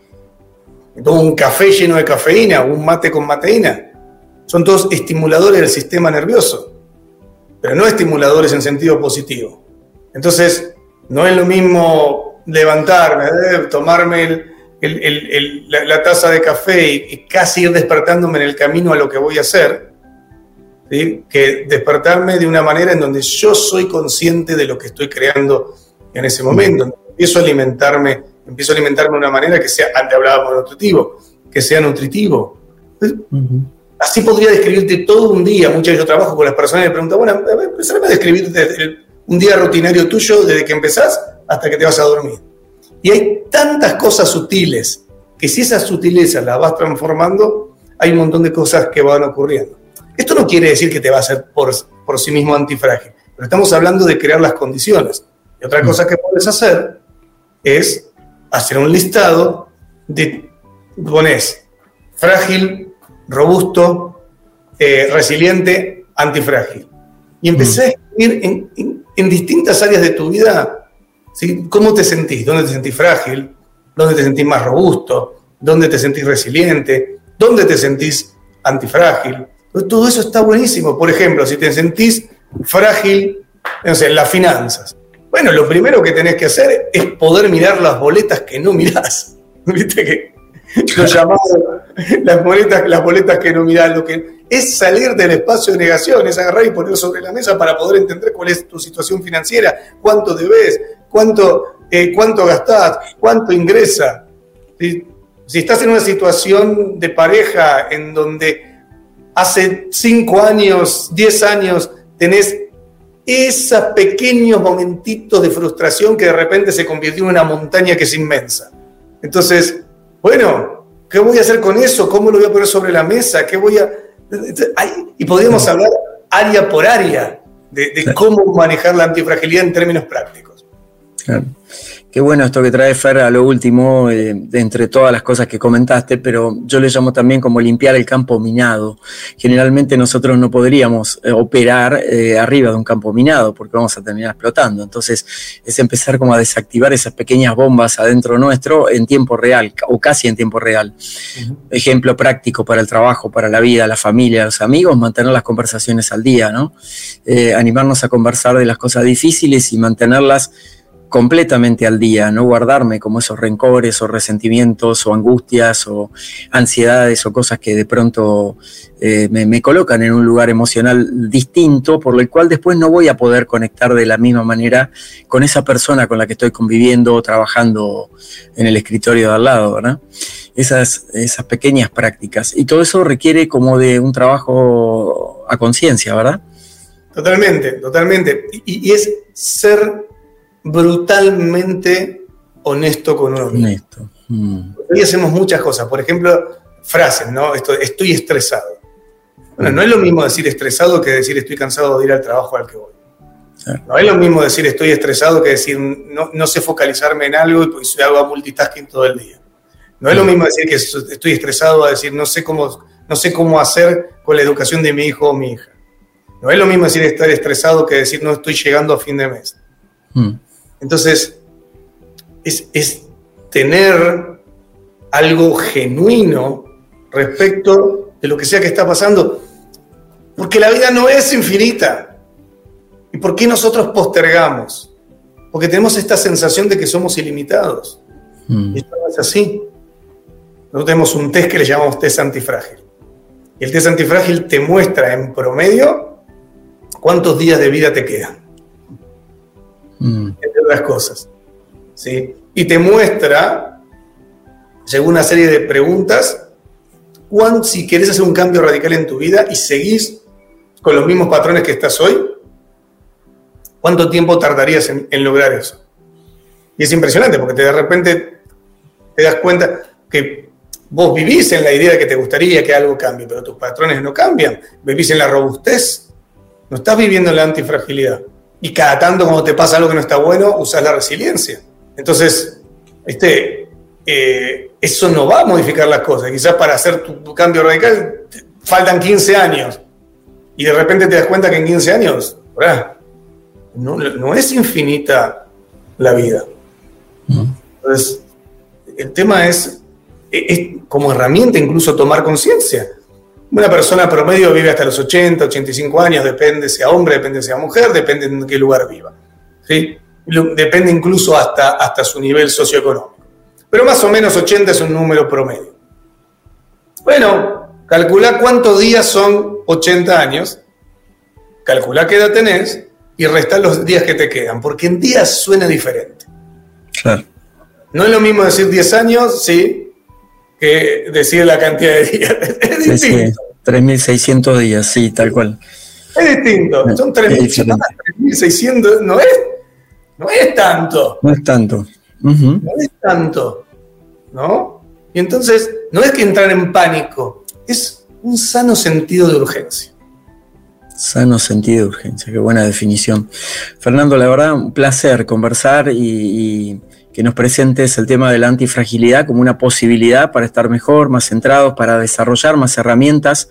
Me tomo un café lleno de cafeína, un mate con mateína. Son todos estimuladores del sistema nervioso, pero no estimuladores en sentido positivo. Entonces, no es lo mismo levantarme, ¿eh? tomarme el, el, el, el, la, la taza de café y, y casi ir despertándome en el camino a lo que voy a hacer, ¿sí? Que despertarme de una manera en donde yo soy consciente de lo que estoy creando en ese momento. Empiezo a alimentarme, empiezo a alimentarme de una manera que sea, antes hablábamos de nutritivo, que sea nutritivo. Uh-huh. Así podría describirte todo un día. Muchas veces yo trabajo con las personas y me preguntan, bueno, a ver, empezame a describirte el, un día rutinario tuyo desde que empezás hasta que te vas a dormir. Y hay tantas cosas sutiles que si esas sutilezas las vas transformando, hay un montón de cosas que van ocurriendo. Esto no quiere decir que te va a hacer por, por sí mismo antifrágil, pero estamos hablando de crear las condiciones. Y otra cosa que puedes hacer es hacer un listado de, pones frágil, robusto, eh, resiliente, antifrágil. Y empecé a escribir en, en, en distintas áreas de tu vida, ¿sí? ¿Cómo te sentís? ¿Dónde te sentís frágil? ¿Dónde te sentís más robusto? ¿Dónde te sentís resiliente? ¿Dónde te sentís antifrágil? Todo eso está buenísimo. Por ejemplo, si te sentís frágil, no sé, en las finanzas. Bueno, lo primero que tenés que hacer es poder mirar las boletas que no mirás. ¿Viste que lo llamamos las boletas, las boletas que no mirás? Lo que es salir del espacio de negación, es agarrar y poner sobre la mesa para poder entender cuál es tu situación financiera, cuánto debes, cuánto, eh, cuánto gastás, cuánto ingresa. Si, si estás en una situación de pareja en donde hace cinco años, diez años, tenés esos pequeños momentitos de frustración que de repente se convirtió en una montaña que es inmensa. Entonces, bueno, ¿qué voy a hacer con eso? ¿Cómo lo voy a poner sobre la mesa? ¿Qué voy a...? Y podríamos hablar área por área de, de cómo manejar la antifragilidad en términos prácticos. Claro. Qué bueno esto que trae Fer a lo último, eh, de entre todas las cosas que comentaste, pero yo le llamo también como limpiar el campo minado. Generalmente nosotros no podríamos eh, operar eh, arriba de un campo minado porque vamos a terminar explotando. Entonces es empezar como a desactivar esas pequeñas bombas adentro nuestro en tiempo real o casi en tiempo real. Uh-huh. Ejemplo práctico para el trabajo, para la vida, la familia, los amigos, mantener las conversaciones al día, ¿no? Eh, animarnos a conversar de las cosas difíciles y mantenerlas completamente al día, no guardarme como esos rencores o resentimientos o angustias o ansiedades o cosas que de pronto eh, me, me colocan en un lugar emocional distinto, por lo cual después no voy a poder conectar de la misma manera con esa persona con la que estoy conviviendo o trabajando en el escritorio de al lado, ¿no? Esas, esas pequeñas prácticas. Y todo eso requiere como de un trabajo a conciencia, ¿verdad? Totalmente, totalmente. Y, y es ser brutalmente honesto con uno mismo. Honesto. Mm. Hoy hacemos muchas cosas, por ejemplo, frases, ¿no? Esto, estoy estresado. Bueno, mm. no es lo mismo decir estresado que decir estoy cansado de ir al trabajo al que voy. Ah. No es lo mismo decir estoy estresado que decir no, no sé focalizarme en algo y pues hago multitasking todo el día. No es lo mismo decir que estoy estresado a decir no sé cómo, no sé cómo hacer con la educación de mi hijo o mi hija. No es lo mismo decir estar estresado que decir no estoy llegando a fin de mes. Mm. Entonces, es, es tener algo genuino respecto de lo que sea que está pasando, porque la vida no es infinita. ¿Y por qué nosotros postergamos? Porque tenemos esta sensación de que somos ilimitados. Mm. Y esto no es así. Nosotros tenemos un test que le llamamos test antifrágil. Y el test antifrágil te muestra en promedio cuántos días de vida te quedan. Mm. Entre otras cosas, ¿sí? Y te muestra, según una serie de preguntas, cuán, si querés hacer un cambio radical en tu vida y seguís con los mismos patrones que estás hoy, ¿cuánto tiempo tardarías en, en lograr eso? Y es impresionante porque te, de repente te das cuenta que vos vivís en la idea de que te gustaría que algo cambie, pero tus patrones no cambian. Vivís en la robustez, no estás viviendo en la antifragilidad. Y cada tanto cuando te pasa algo que no está bueno, usás la resiliencia. Entonces, este, eh, eso no va a modificar las cosas. Quizás para hacer tu, tu cambio radical faltan quince años. Y de repente te das cuenta que en quince años, ¿verdad? No, no es infinita la vida. Entonces, el tema es, es como herramienta incluso tomar conciencia. Una persona promedio vive hasta los ochenta, ochenta y cinco años, depende sea hombre, depende sea mujer, depende en qué lugar viva. ¿Sí? Depende incluso hasta, hasta su nivel socioeconómico. Pero más o menos ochenta es un número promedio. Bueno, calculá cuántos días son ochenta años, calculá qué edad tenés, y restá los días que te quedan, porque en días suena diferente. Claro. No es lo mismo decir diez años, sí, que decir la cantidad de días. Es distinto. Sí, sí. tres mil seiscientos días, sí, tal cual. Es distinto. Son tres mil seiscientos, no es, no es tanto. No es tanto. Uh-huh. No es tanto, ¿no? Y entonces, no es que entrar en pánico, es un sano sentido de urgencia. Sano sentido de urgencia, qué buena definición. Fernando, la verdad, un placer conversar y, y que nos presentes el tema de la antifragilidad como una posibilidad para estar mejor, más centrados, para desarrollar más herramientas.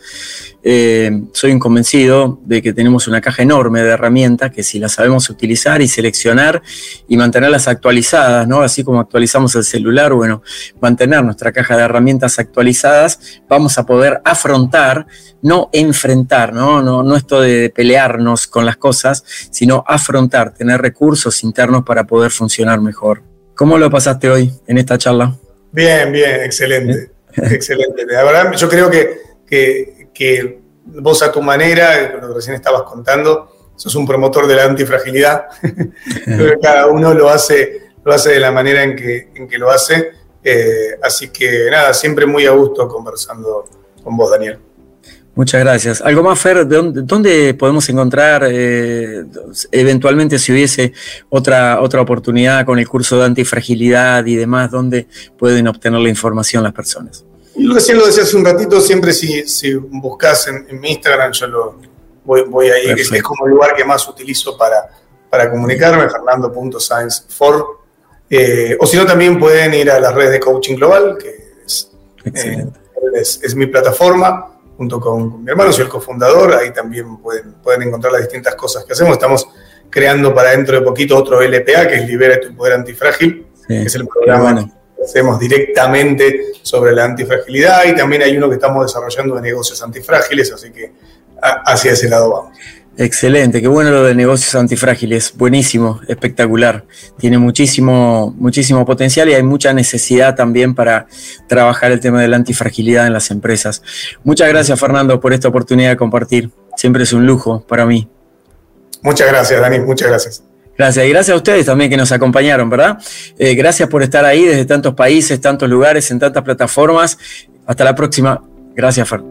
Eh, soy un convencido de que tenemos una caja enorme de herramientas que si las sabemos utilizar y seleccionar y mantenerlas actualizadas, ¿no? Así como actualizamos el celular, bueno, mantener nuestra caja de herramientas actualizadas, vamos a poder afrontar, no enfrentar, ¿no? No, no esto de pelearnos con las cosas, sino afrontar, tener recursos internos para poder funcionar mejor. ¿Cómo lo pasaste hoy en esta charla? Bien, bien, excelente, excelente. La verdad, yo creo que, que, que vos a tu manera, lo que recién estabas contando, sos un promotor de la antifragilidad. Creo que cada uno lo hace, lo hace de la manera en que, en que lo hace. Eh, así que nada, siempre muy a gusto conversando con vos, Daniel. Muchas gracias. ¿Algo más, Fer? ¿De dónde, dónde podemos encontrar, eh, eventualmente si hubiese otra, otra oportunidad con el curso de antifragilidad y demás, dónde pueden obtener la información las personas? Y recién lo decía hace un ratito, siempre si, si buscas en, en mi Instagram, yo lo voy, voy ahí, es, es como el lugar que más utilizo para, para comunicarme, fernando punto sainz for. Eh, o si no, también pueden ir a las redes de Coaching Global, que es, eh, es, es mi plataforma. Junto con, con mi hermano, soy el cofundador, ahí también pueden, pueden encontrar las distintas cosas que hacemos. Estamos creando para dentro de poquito otro L P A, que es Libera tu Poder Antifrágil, sí, que es el programa bueno. que hacemos directamente sobre la antifragilidad, y también hay uno que estamos desarrollando de negocios antifrágiles, así que a, hacia ese lado vamos. Excelente, qué bueno lo de negocios antifrágiles, buenísimo, espectacular. Tiene muchísimo, muchísimo potencial y hay mucha necesidad también para trabajar el tema de la antifragilidad en las empresas. Muchas gracias, Fernando, por esta oportunidad de compartir. Siempre es un lujo para mí. Muchas gracias, Dani, muchas gracias. Gracias, y gracias a ustedes también que nos acompañaron, ¿verdad? Eh, gracias por estar ahí desde tantos países, tantos lugares, en tantas plataformas. Hasta la próxima. Gracias, Fer.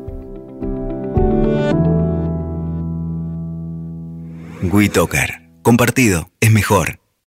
WeToker. Compartido es mejor.